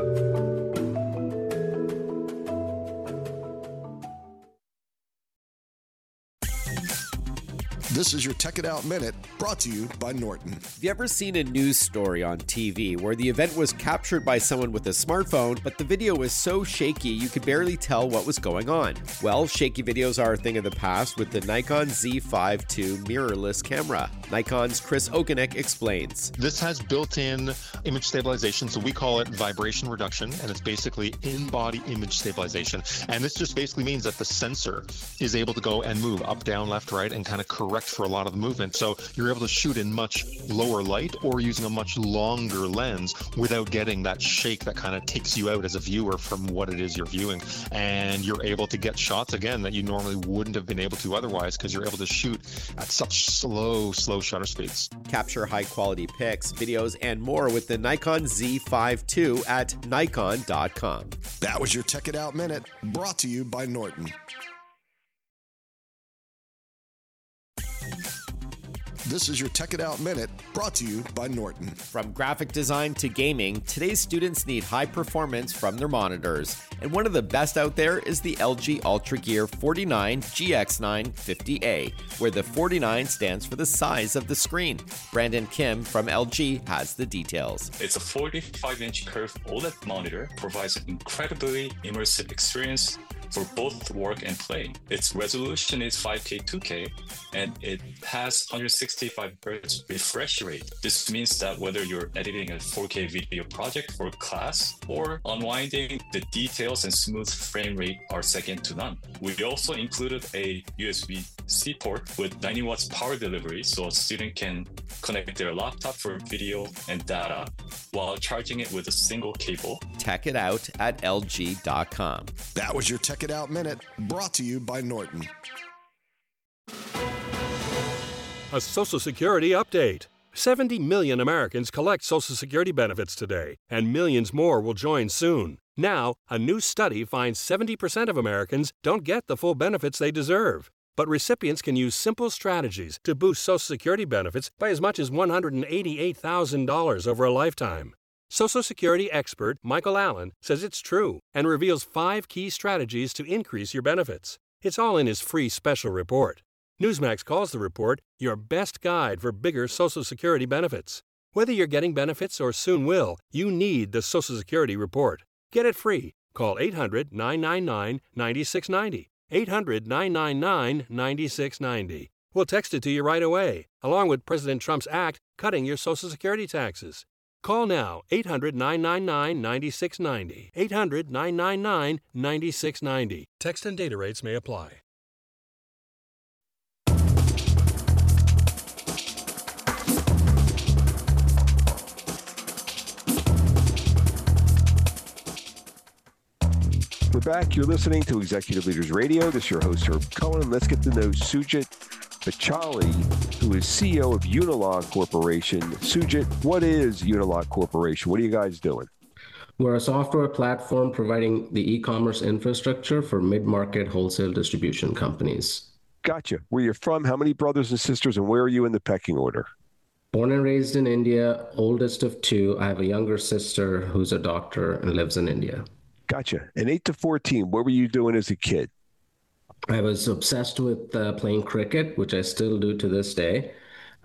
This is your Tech It Out Minute, brought to you by Norton. Have you ever seen a news story on T V where the event was captured by someone with a smartphone, but the video was so shaky you could barely tell what was going on? Well, shaky videos are a thing of the past with the Nikon Z five two mirrorless camera. Nikon's Chris Okonek explains. This has built-in image stabilization, so we call it vibration reduction, and it's basically in-body image stabilization. And this just basically means that the sensor is able to go and move up, down, left, right, and kind of correct for a lot of the movement. So you're able to shoot in much lower light or using a much longer lens without getting that shake that kind of takes you out as a viewer from what it is you're viewing. And you're able to get shots, again, that you normally wouldn't have been able to otherwise because you're able to shoot at such slow, slow shutter speeds. Capture high-quality pics, videos, and more with the Nikon Z five two at nikon dot com. That was your Tech It Out Minute, brought to you by Norton. This is your Tech It Out Minute, brought to you by Norton. From graphic design to gaming, today's students need high performance from their monitors. And one of the best out there is the L G Ultra Gear forty-nine G X nine fifty A, where the forty-nine stands for the size of the screen. Brandon Kim from L G has the details. It's a forty-five inch curved O L E D monitor, provides an incredibly immersive experience for both work and play. Its resolution is five K two K, and it has one hundred sixty-five hertz refresh rate. This means that whether you're editing a four K video project for class or unwinding, the details and smooth frame rate are second to none. We also included a U S B C port with ninety watts power delivery, so a student can connect their laptop for video and data while charging it with a single cable. Tech it out at L G dot com. That was your Tech It Out Minute, brought to you by Norton. A Social Security update. seventy million Americans collect Social Security benefits today, and millions more will join soon. Now, a new study finds seventy percent of Americans don't get the full benefits they deserve. But recipients can use simple strategies to boost Social Security benefits by as much as one hundred eighty-eight thousand dollars over a lifetime. Social Security expert Michael Allen says it's true and reveals five key strategies to increase your benefits. It's all in his free special report. Newsmax calls the report your best guide for bigger Social Security benefits. Whether you're getting benefits or soon will, you need the Social Security report. Get it free. Call eight hundred, nine nine nine, nine six nine zero. eight hundred, nine nine nine, nine six nine zero. We'll text it to you right away, along with President Trump's act cutting your Social Security taxes. Call now, eight hundred, nine nine nine, nine six nine zero. eight hundred, nine nine nine, nine six nine zero. Text and data rates may apply. We're back. You're listening to Executive Leaders Radio. This is your host, Herb Cohen. Let's get to know Sujit Bachali, who is C E O of Unilog Corporation. Sujit, what is Unilog Corporation? What are you guys doing? We're a software platform providing the e-commerce infrastructure for mid-market wholesale distribution companies. Gotcha. Where you're from, how many brothers and sisters, and where are you in the pecking order? Born and raised in India, oldest of two. I have a younger sister who's a doctor and lives in India. Gotcha. And eight to fourteen, what were you doing as a kid? I was obsessed with uh, playing cricket, which I still do to this day.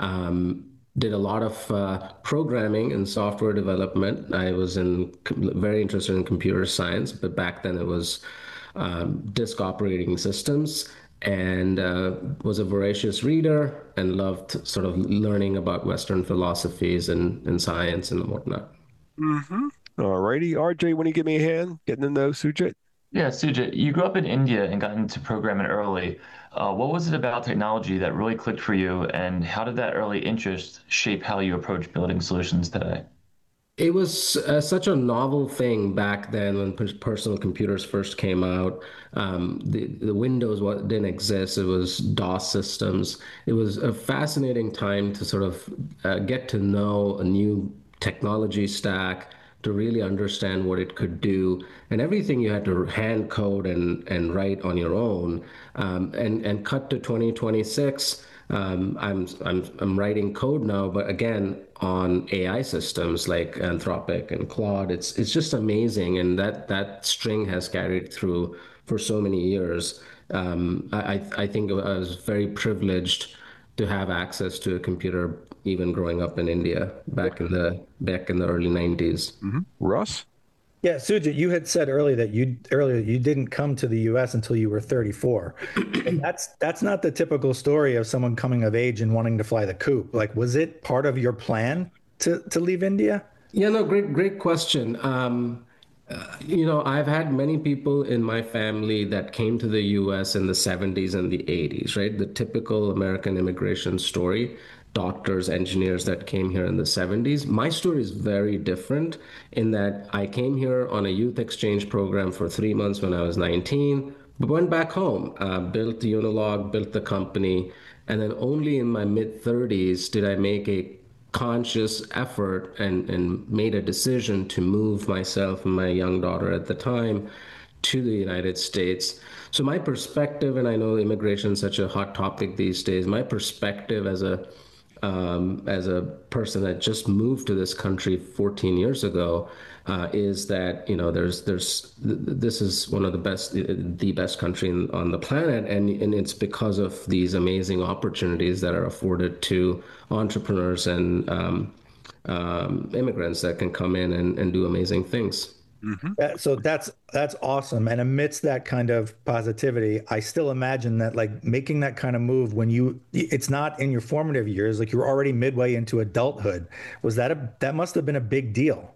Um, did a lot of uh, programming and software development. I was in very interested in computer science, but back then it was um, disk operating systems, and uh, was a voracious reader and loved sort of learning about Western philosophies and, and science and whatnot. Mm-hmm. All righty. R J, want to give me a hand getting to know Sujit? Yeah, Sujit, you grew up in India and got into programming early. Uh, what was it about technology that really clicked for you, and how did that early interest shape how you approach building solutions today? It was uh, such a novel thing back then when personal computers first came out. Um, the, the Windows didn't exist. It was DOS systems. It was a fascinating time to sort of uh, get to know a new technology stack, to really understand what it could do, and everything you had to hand code and, and write on your own. Um, and, and cut to twenty twenty-six, um, I'm, I'm, I'm writing code now, but again, on A I systems like Anthropic and Claude. It's, it's just amazing. And that, that string has carried through for so many years. Um, I, I think I was very privileged to have access to a computer even growing up in India back in the back in the early nineties. Mm-hmm. Russ? Yeah, Sujit, you had said earlier that you earlier you didn't come to the U S until you were thirty-four. And that's that's not the typical story of someone coming of age and wanting to fly the coop. Like, was it part of your plan to to leave India? Yeah, no, great great question. Um, uh, you know, I've had many people in my family that came to the U S in the seventies and the eighties, right? The typical American immigration story. Doctors, engineers that came here in the seventies. My story is very different in that I came here on a youth exchange program for three months when I was nineteen, but went back home, uh, built Unilog, built the company, and then only in my mid-thirties did I make a conscious effort and, and made a decision to move myself and my young daughter at the time to the United States. So my perspective, and I know immigration is such a hot topic these days, my perspective as a um, as a person that just moved to this country fourteen years ago uh, is that, you know, there's there's this is one of the best, the best country in, on the planet, and and it's because of these amazing opportunities that are afforded to entrepreneurs and um, um, immigrants that can come in and, and do amazing things. Mm-hmm. Uh, so that's that's awesome. And amidst that kind of positivity, I still imagine that like making that kind of move when you, it's not in your formative years, like you're already midway into adulthood. Was that a, that must have been a big deal?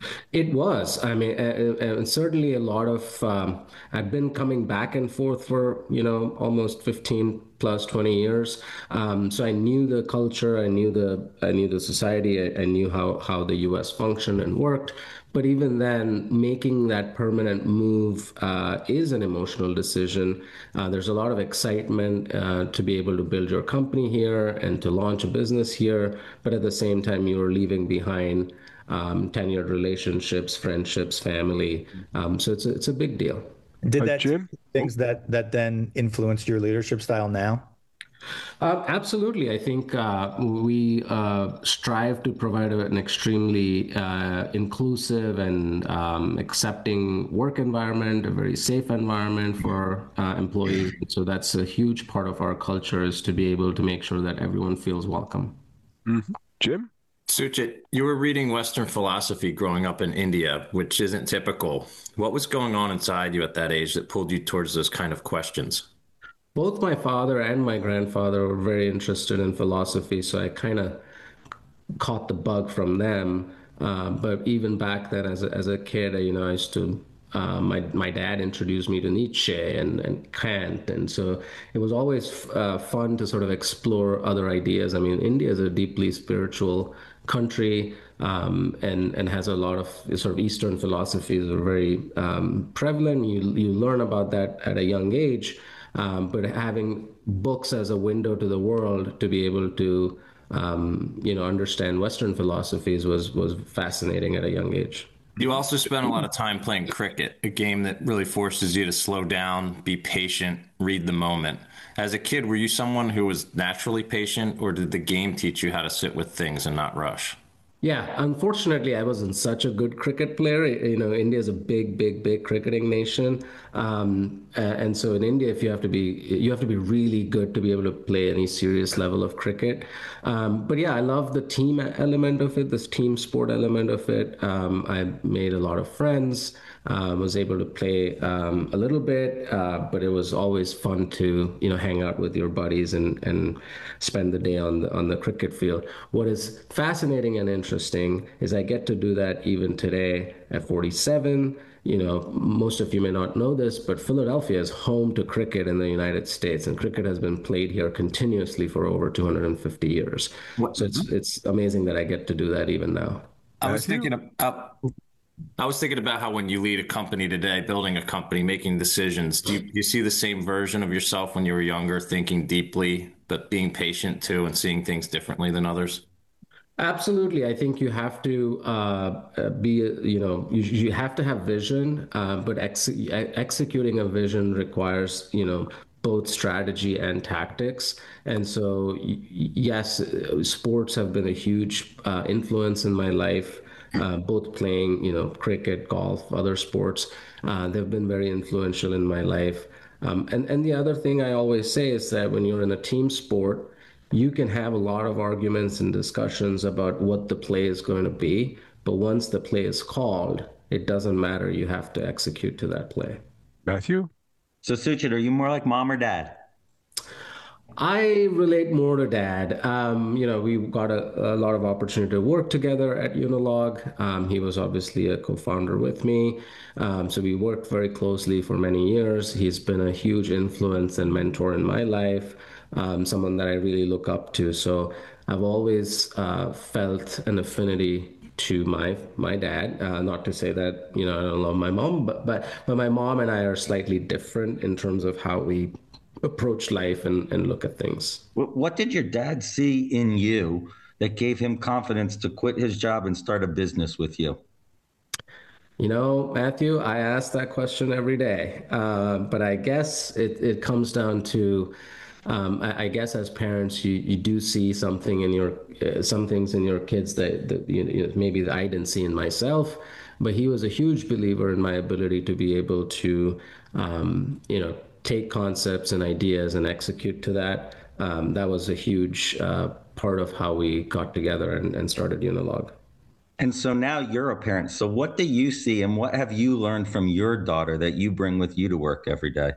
It was. I mean, and, and certainly a lot of, um, I've been coming back and forth for, you know, almost fifteen plus twenty years. Um, so I knew the culture, I knew the, I knew the society, I, I knew how, how the U S functioned and worked. But even then, making that permanent move uh, is an emotional decision. Uh, there's a lot of excitement uh, to be able to build your company here and to launch a business here. But at the same time, you're leaving behind um, tenured relationships, friendships, family. Um, so it's a, it's a big deal. Did that Jim? things that that then influenced your leadership style now? Uh, absolutely. I think uh, we uh, strive to provide an extremely uh, inclusive and um, accepting work environment, a very safe environment for uh, employees. So that's a huge part of our culture, is to be able to make sure that everyone feels welcome. Mm-hmm. Jim? Suchit, you were reading Western philosophy growing up in India, which isn't typical. What was going on inside you at that age that pulled you towards those kind of questions? Both my father and my grandfather were very interested in philosophy, so I kind of caught the bug from them. Uh, but even back then, as a, as a kid, you know, I used to, uh, my my dad introduced me to Nietzsche and, and Kant, and so it was always uh, fun to sort of explore other ideas. I mean, India is a deeply spiritual country, um, and and has a lot of sort of Eastern philosophies are very um, prevalent. You you learn about that at a young age. Um, but having books as a window to the world to be able to, um, you know, understand Western philosophies was was fascinating at a young age. You also spent a lot of time playing cricket, a game that really forces you to slow down, be patient, read the moment. As a kid, were you someone who was naturally patient, or did the game teach you how to sit with things and not rush? Yeah, unfortunately, I wasn't such a good cricket player. You know, India is a big, big, big cricketing nation, um, and so in India, if you have to be, you have to be really good to be able to play any serious level of cricket. Um, but yeah, I love the team element of it, this team sport element of it. Um, I made a lot of friends. Uh, was able to play um, a little bit, uh, but it was always fun to, you know, hang out with your buddies and, and spend the day on the on the cricket field. What is fascinating and interesting is I get to do that even today at forty-seven. You know, most of you may not know this, but Philadelphia is home to cricket in the United States, and cricket has been played here continuously for over two hundred fifty years. What? So it's it's amazing that I get to do that even now. I was thinking of. Uh, I was thinking about how when you lead a company today, building a company, making decisions, do you, do you see the same version of yourself when you were younger, thinking deeply, but being patient too and seeing things differently than others? Absolutely. I think you have to uh, be, you know, you, you have to have vision, uh, but ex- executing a vision requires, you know, both strategy and tactics. And so, yes, sports have been a huge uh, influence in my life. Uh, both playing, you know, cricket, golf, other sports. Uh, they've been very influential in my life. Um, and, and the other thing I always say is that when you're in a team sport, you can have a lot of arguments and discussions about what the play is going to be. But once the play is called, it doesn't matter. You have to execute to that play. Matthew? So, Suchit, are you more like mom or dad? I relate more to dad. Um, you know, we got a, a lot of opportunity to work together at Unilog. Um, he was obviously a co-founder with me. Um, so we worked very closely for many years. He's been a huge influence and mentor in my life, um, someone that I really look up to. So I've always uh, felt an affinity to my my dad. Uh, not to say that, you know, I don't love my mom, but, but, but my mom and I are slightly different in terms of how we approach life and, and look at things. What did your dad see in you that gave him confidence to quit his job and start a business with you? You know, Matthew, I ask that question every day. Uh, but I guess it, it comes down to um, I, I guess as parents, you, you do see something in your uh, some things in your kids that, that you know, maybe that I didn't see in myself. But he was a huge believer in my ability to be able to, um, you know, take concepts and ideas and execute to that. Um, that was a huge uh, part of how we got together and, and started Unilog. And so now you're a parent. So what do you see and what have you learned from your daughter that you bring with you to work every day?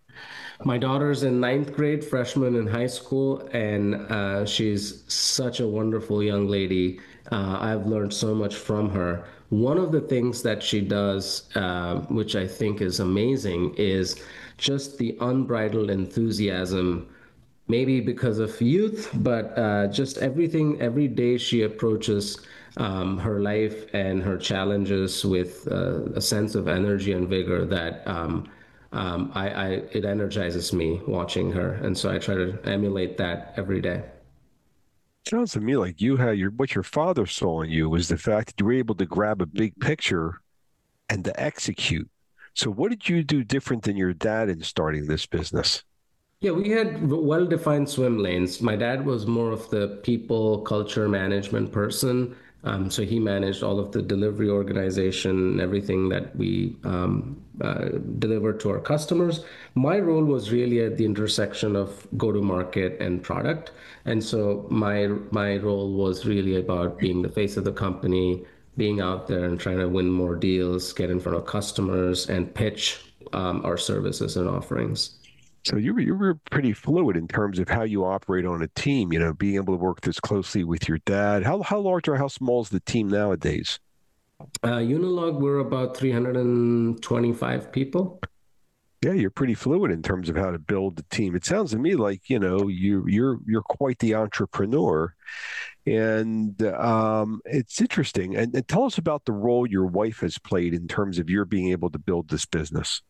My daughter's in ninth grade, freshman in high school, and uh, she's such a wonderful young lady. Uh, I've learned so much from her. One of the things that she does, uh, which I think is amazing, is just the unbridled enthusiasm, maybe because of youth, but uh, just everything, every day she approaches um, her life and her challenges with uh, a sense of energy and vigor that um, um, I, I it energizes me watching her. And so I try to emulate that every day. Sounds to me like you had your what your father saw in you was the fact that you were able to grab a big picture and to execute. So what did you do different than your dad in starting this business? Yeah, we had well-defined swim lanes. My dad was more of the people culture management person. Um, so he managed all of the delivery organization, everything that we um, uh, delivered to our customers. My role was really at the intersection of go-to-market and product. And so my my role was really about being the face of the company, being out there and trying to win more deals, get in front of customers, and pitch um, our services and offerings. So you were, you were pretty fluid in terms of how you operate on a team, you know, being able to work this closely with your dad. How how large or how small is the team nowadays? Uh, Unilog, we're about three hundred twenty-five people. Yeah, you're pretty fluid in terms of how to build the team. It sounds to me like, you know, you you're you're quite the entrepreneur. And um, it's interesting. And, and tell us about the role your wife has played in terms of your being able to build this business.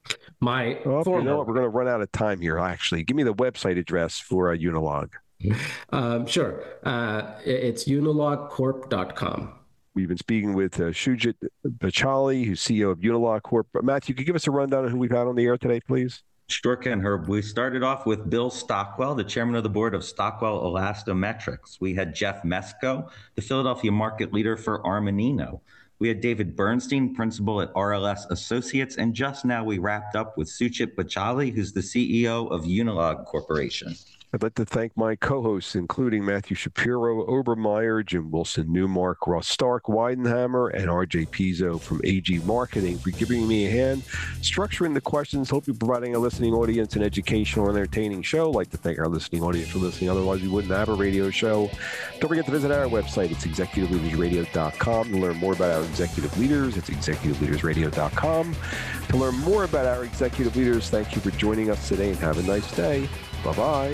My oh, former... you know what? We're going to run out of time here, actually. Give me the website address for uh, Unilog. Um, sure. Uh, it's unilog corp dot com. We've been speaking with uh, Sujit Bachali, who's C E O of Unilog Corp. Matthew, could you give us a rundown of who we've had on the air today, please? Sure can, Herb. We started off with Bill Stockwell, the chairman of the board of Stockwell Elastometrics. We had Jeff Mesko, the Philadelphia market leader for Armanino. We had David Bernstein, principal at R L S Associates, and just now we wrapped up with Sujit Bachali, who's the C E O of Unilog Corporation. I'd like to thank my co-hosts, including Matthew Shapiro, Obermeyer, Jim Wilson, Newmark, Ross Stark, Weidenhammer, and R J Pizzo from A G Marketing for giving me a hand structuring the questions. Hope you're providing a listening audience an educational and entertaining show. I'd like to thank our listening audience for listening. Otherwise, we wouldn't have a radio show. Don't forget to visit our website. It's executive leaders radio dot com to learn more about our executive leaders. It's executive leaders radio dot com. To learn more about our executive leaders, thank you for joining us today and have a nice day. Bye-bye.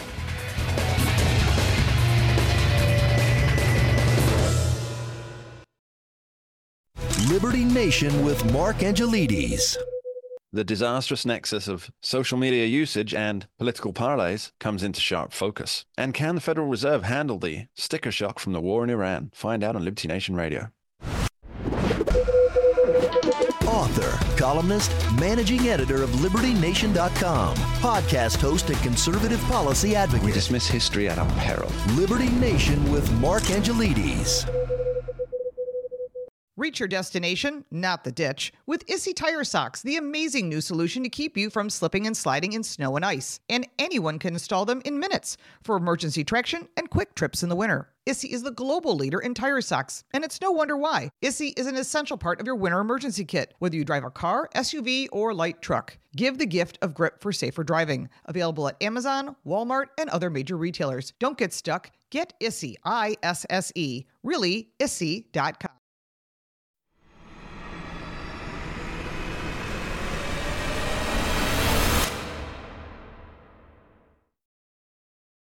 Liberty Nation with Mark Angelides. The disastrous nexus of social media usage and political parlays comes into sharp focus. And can the Federal Reserve handle the sticker shock from the war in Iran? Find out on Liberty Nation Radio. Author, columnist, managing editor of Liberty Nation dot com, podcast host and conservative policy advocate. We dismiss history at our peril. Liberty Nation with Mark Angelides. Reach your destination, not the ditch, with Issy Tire Socks, the amazing new solution to keep you from slipping and sliding in snow and ice. And anyone can install them in minutes for emergency traction and quick trips in the winter. Issy is the global leader in tire socks, and it's no wonder why. Issy is an essential part of your winter emergency kit, whether you drive a car, S U V, or light truck. Give the gift of grip for safer driving. Available at Amazon, Walmart, and other major retailers. Don't get stuck. Get Issy, I S S E, really, issy dot com.